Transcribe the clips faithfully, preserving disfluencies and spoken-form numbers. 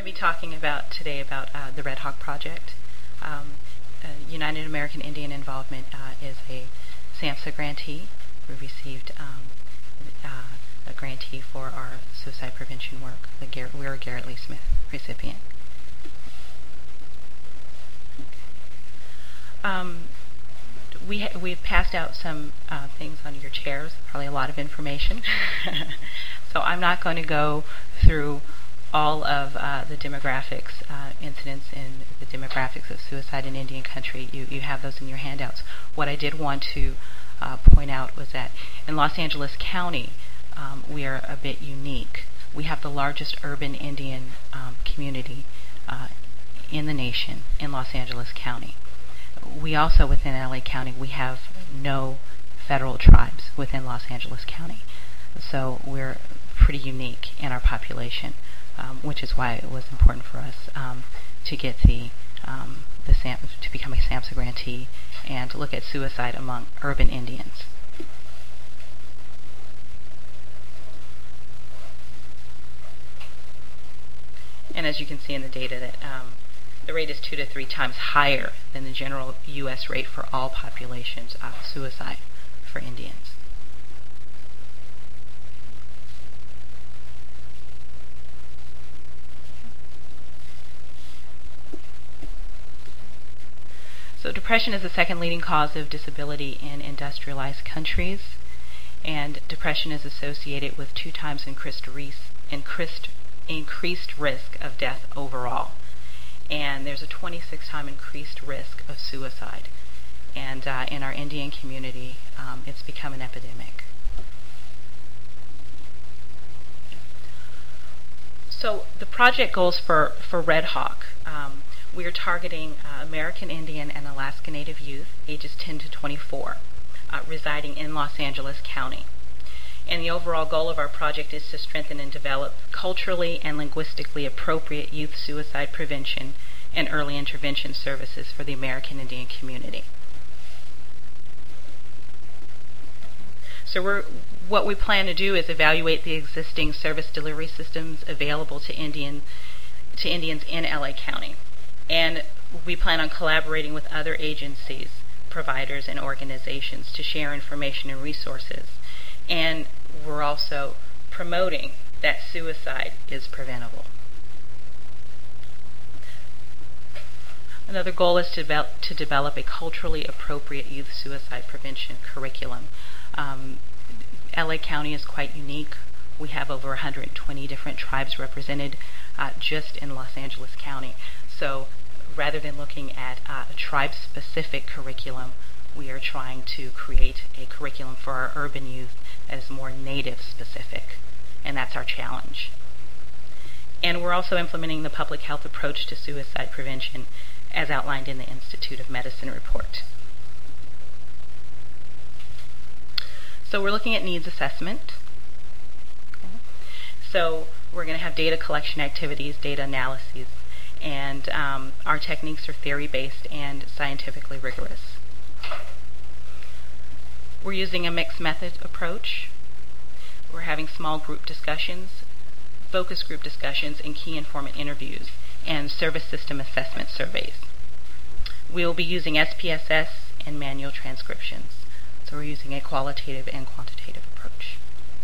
going to be talking about today about uh, the Red Hawk Project. Um, uh, United American Indian Involvement uh, is a SAMHSA grantee. We received um, uh, a grantee for our suicide prevention work. The Gar- we're a Garrett Lee Smith recipient. Um, we ha- we've passed out some uh, things on your chairs, probably a lot of information. So I'm not going to go through all of uh, the demographics, uh, incidents in the demographics of suicide in Indian country. You, you have those in your handouts. What I did want to uh, point out was that in Los Angeles County, um, we are a bit unique. We have the largest urban Indian um, community uh, in the nation in Los Angeles County. We also, within L A County, we have no federal tribes within Los Angeles County. So we're pretty unique in our population. Um, which is why it was important for us um, to get the um, the Sam- to become a SAMHSA grantee and look at suicide among urban Indians. And as you can see in the data, that um, the rate is two to three times higher than the general U S rate for all populations of suicide for Indians. So depression is the second leading cause of disability in industrialized countries, and depression is associated with two times increased, res- increased, increased risk of death overall. And there's a twenty-six time increased risk of suicide. And uh, in our Indian community, um, it's become an epidemic. So the project goals for, for Red Hawk. Um, We are targeting uh, American Indian and Alaska Native youth, ages ten to twenty-four, uh, residing in Los Angeles County. And the overall goal of our project is to strengthen and develop culturally and linguistically appropriate youth suicide prevention and early intervention services for the American Indian community. So we're, what we plan to do is evaluate the existing service delivery systems available to Indian to Indians in L A County. And we plan on collaborating with other agencies, providers, and organizations to share information and resources. And we're also promoting that suicide is preventable. Another goal is to develop, to develop a culturally appropriate youth suicide prevention curriculum. Um, L A County is quite unique. We have over one hundred twenty different tribes represented uh, just in Los Angeles County. So rather than looking at uh, a tribe-specific curriculum, we are trying to create a curriculum for our urban youth that is more native-specific, and that's our challenge. And we're also implementing the public health approach to suicide prevention as outlined in the Institute of Medicine report. So we're looking at needs assessment. Okay. So we're going to have data collection activities, data analyses, and um, our techniques are theory-based and scientifically rigorous. We're using a mixed method approach. We're having small group discussions, focus group discussions, and key informant interviews, and service system assessment surveys. We'll be using S P S S and manual transcriptions. So we're using a qualitative and quantitative approach.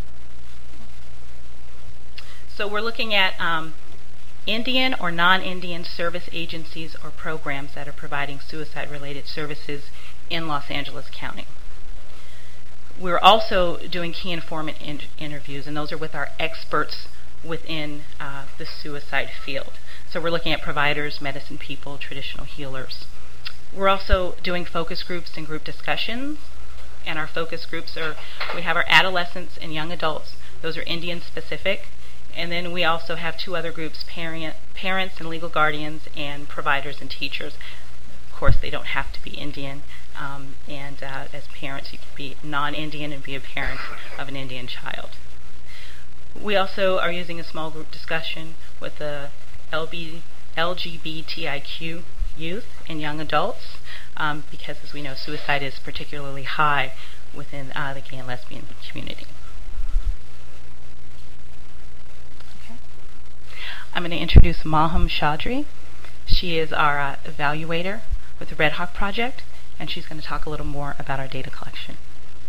So we're looking at um, Indian or non-Indian service agencies or programs that are providing suicide-related services in Los Angeles County. We're also doing key informant in- interviews, and those are with our experts within uh, the suicide field. So we're looking at providers, medicine people, traditional healers. We're also doing focus groups and group discussions, and our focus groups are, we have our adolescents and young adults. Those are Indian-specific. And then we also have two other groups, parent, parents and legal guardians, and providers and teachers. Of course, they don't have to be Indian. Um, and uh, as parents, you can be non-Indian and be a parent of an Indian child. We also are using a small group discussion with the L G B T I Q youth and young adults, um, because, as we know, suicide is particularly high within uh, the gay and lesbian community. I'm going to introduce Maham Chaudhry. She is our uh, evaluator with the Red Hawk Project, and she's going to talk a little more about our data collection.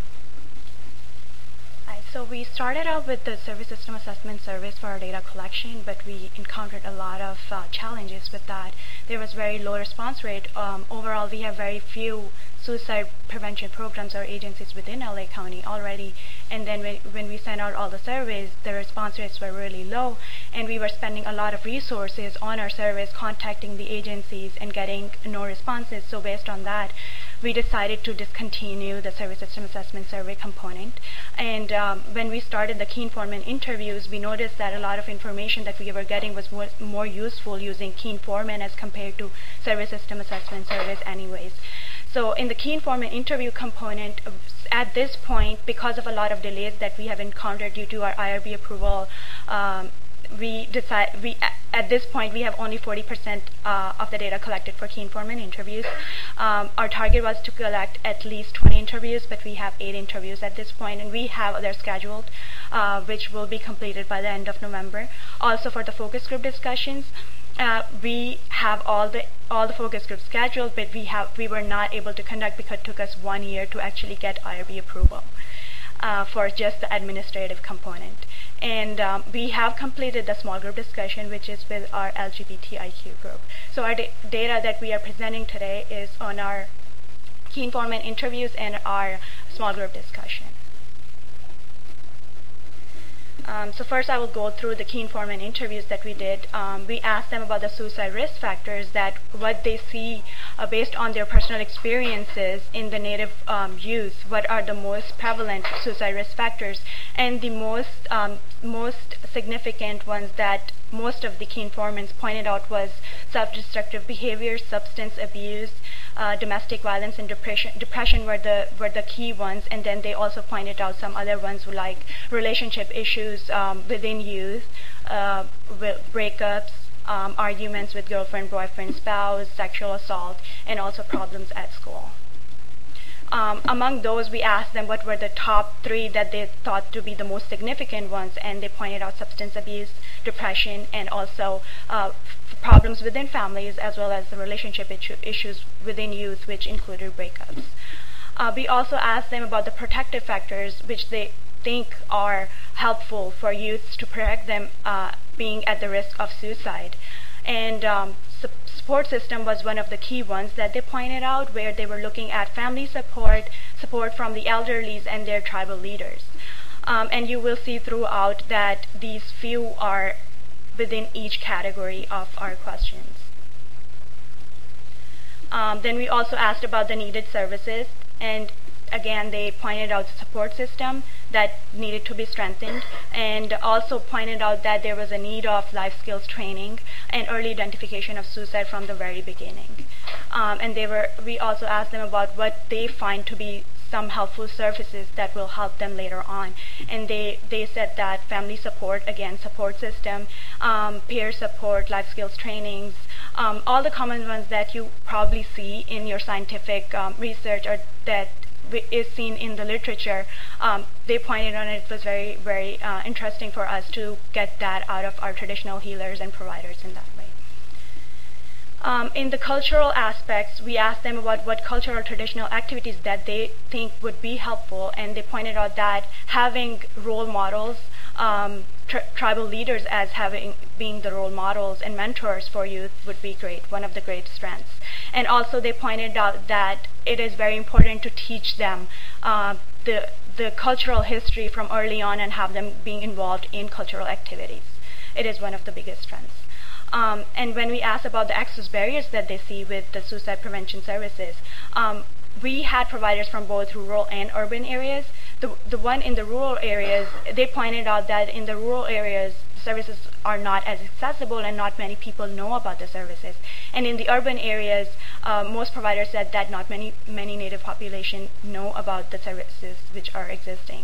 Hi, so we started out with the Service System Assessment Service for our data collection, but we encountered a lot of uh, challenges with that. There was very low response rate. Um, overall, we have very few suicide prevention programs or agencies within L A County already, and then when, when we sent out all the surveys, the response rates were really low, and we were spending a lot of resources on our surveys, contacting the agencies and getting no responses. So based on that, we decided to discontinue the Service System Assessment Survey component. And um, when we started the Keenform interviews, we noticed that a lot of information that we were getting was more, more useful using Keenform as compared to Service System Assessment Surveys anyways. So in the Keenform interview component, at this point, because of a lot of delays that we have encountered due to our I R B approval, um, we decide we at this point we have only forty percent uh, of the data collected for Keenform interviews. Um, our target was to collect at least twenty interviews, but we have eight interviews at this point, and we have others scheduled, uh, which will be completed by the end of November. Also, for the focus group discussions, uh, we have all the all the focus groups scheduled, but we have we were not able to conduct because it took us one year to actually get I R B approval uh, for just the administrative component. And um, we have completed the small group discussion, which is with our L G B T I Q group. So our da data that we are presenting today is on our Keenform interviews and our small group discussion. Um, so first I will go through the Keenform interviews that we did. Um, we asked them about the suicide risk factors, that what they see uh, based on their personal experiences in the Native um, youth, what are the most prevalent suicide risk factors, and the most, um, most significant ones that most of the Keenformans pointed out was self-destructive behavior, substance abuse, Uh, domestic violence, and depression. Depression were the were the key ones, and then they also pointed out some other ones like relationship issues um, within youth, uh, breakups, um, arguments with girlfriend, boyfriend, spouse, sexual assault, and also problems at school. Um, among those, we asked them what were the top three that they thought to be the most significant ones, and they pointed out substance abuse, depression, and also uh, problems within families, as well as the relationship issues within youth, which included breakups. Uh, we also asked them about the protective factors which they think are helpful for youths to protect them uh, being at the risk of suicide. And um, su support system was one of the key ones that they pointed out, where they were looking at family support, support from the elderlies and their tribal leaders. Um, and you will see throughout that these few are within each category of our questions. Um, then we also asked about the needed services, and again they pointed out the support system that needed to be strengthened, and also pointed out that there was a need of life skills training and early identification of suicide from the very beginning. Um, and they were we also asked them about what they find to be some helpful services that will help them later on. And they, they said that family support, again, support system, um, peer support, life skills trainings, um, all the common ones that you probably see in your scientific um, research or that is seen in the literature. Um, they pointed on it. It was very, very uh, interesting for us to get that out of our traditional healers and providers in that way. Um, in the cultural aspects, we asked them about what cultural traditional activities that they think would be helpful, and they pointed out that having role models, um, tri tribal leaders as having being the role models and mentors for youth would be great, one of the great strengths. And also they pointed out that it is very important to teach them uh, the, the cultural history from early on and have them being involved in cultural activities. It is one of the biggest strengths. Um, and when we asked about the access barriers that they see with the suicide prevention services, um, we had providers from both rural and urban areas. The, the one in the rural areas, they pointed out that in the rural areas, the services are not as accessible and not many people know about the services. And in the urban areas, uh, most providers said that not many, many Native population know about the services which are existing.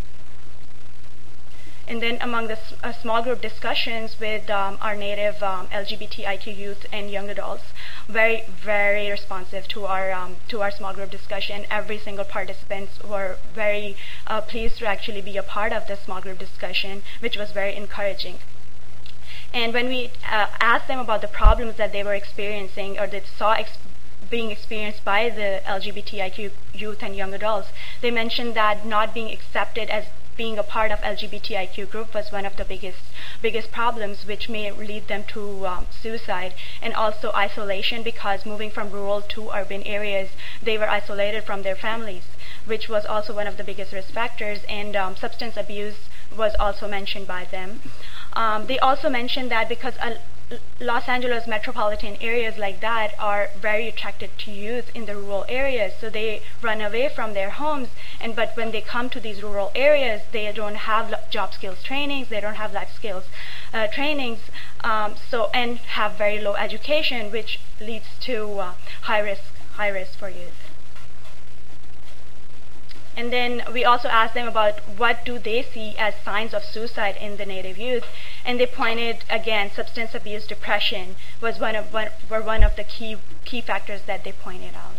And then among the s uh, small group discussions with um, our Native um, L G B T I Q youth and young adults, very, very responsive to our um, to our small group discussion. Every single participants were very uh, pleased to actually be a part of the small group discussion, which was very encouraging. And when we uh, asked them about the problems that they were experiencing or they saw ex- being experienced by the L G B T I Q youth and young adults, they mentioned that not being accepted as being a part of L G B T I Q group was one of the biggest biggest problems, which may lead them to um, suicide, and also isolation, because moving from rural to urban areas, they were isolated from their families, which was also one of the biggest risk factors, and um, substance abuse was also mentioned by them. Um, they also mentioned that because uh, Los Angeles metropolitan areas like that are very attracted to youth in the rural areas, so they run away from their homes, and but when they come to these rural areas, they don't have job skills trainings, they don't have life skills uh, trainings, um, so and have very low education, which leads to uh, high risk high risk for youth. And then we also asked them about what do they see as signs of suicide in the Native youth, and they pointed again, substance abuse, depression was one of one, were one of the key key factors that they pointed out.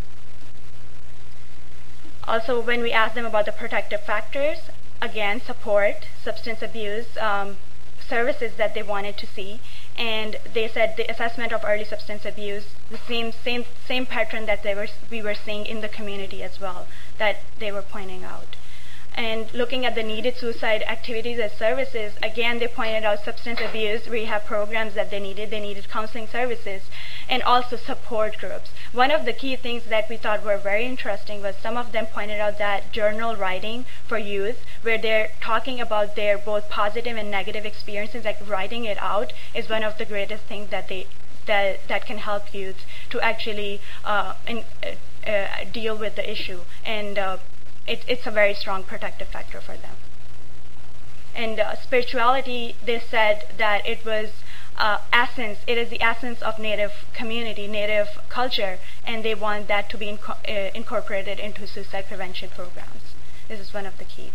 Also, when we asked them about the protective factors, again, support, substance abuse, um, services that they wanted to see, and they said the assessment of early substance abuse, the same same same pattern that they were we were seeing in the community as well, that they were pointing out. And looking at the needed suicide activities and services, again, they pointed out substance abuse rehab programs that they needed. They needed counseling services and also support groups. One of the key things that we thought were very interesting was some of them pointed out that journal writing for youth, where they're talking about their both positive and negative experiences, like writing it out, is one of the greatest things that they that that can help youth to actually uh, in, uh, uh, deal with the issue, and uh, it, it's a very strong protective factor for them. And uh, spirituality, they said that it was uh, essence. It is the essence of Native community, Native culture, and they want that to be inco- uh, incorporated into suicide prevention programs. This is one of the keys.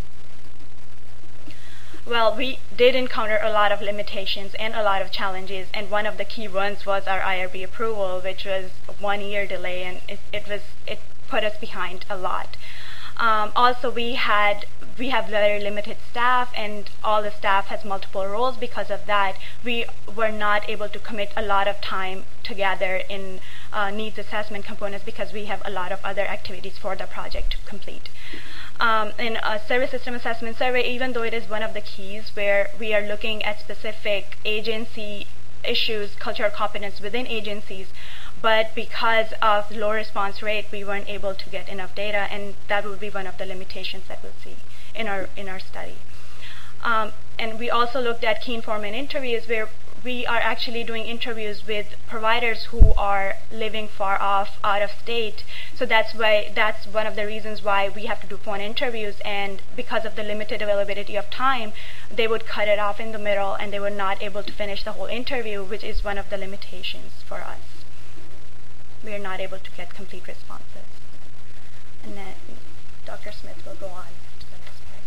Well, we did encounter a lot of limitations and a lot of challenges, and one of the key ones was our I R B approval, which was a one-year delay, and it, it was it put us behind a lot. Um, also, we had we have very limited staff, and all the staff has multiple roles. Because of that, we were not able to commit a lot of time together in uh, needs assessment components because we have a lot of other activities for the project to complete. Um, in a service system assessment survey, even though it is one of the keys where we are looking at specific agency issues, cultural competence within agencies, but because of low response rate, we weren't able to get enough data, and that would be one of the limitations that we'll see in our in our study. Um, and we also looked at key informant interviews, where we are actually doing interviews with providers who are living far off, out of state. So that's why that's one of the reasons why we have to do phone interviews, and because of the limited availability of time, they would cut it off in the middle and they were not able to finish the whole interview, which is one of the limitations for us. We are not able to get complete responses. And then Doctor Smith will go on to the next slide.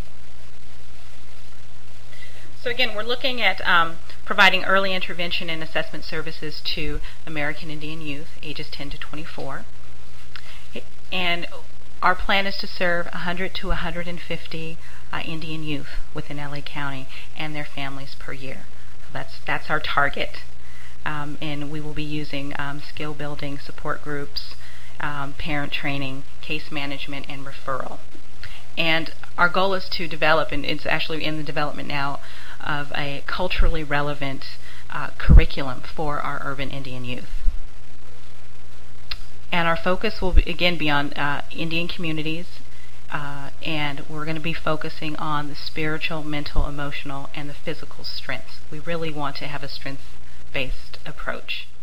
So again, we're looking at um, providing early intervention and assessment services to American Indian youth, ages ten to twenty-four. And our plan is to serve one hundred to one hundred fifty uh, Indian youth within L A County and their families per year. So that's that's our target. Um, and we will be using um, skill building, support groups, um, parent training, case management, and referral. And our goal is to develop, and it's actually in the development now, of a culturally relevant uh, curriculum for our urban Indian youth. And our focus will be, again be on uh, Indian communities, uh, and we're going to be focusing on the spiritual, mental, emotional, and the physical strengths. We really want to have a strength-based approach.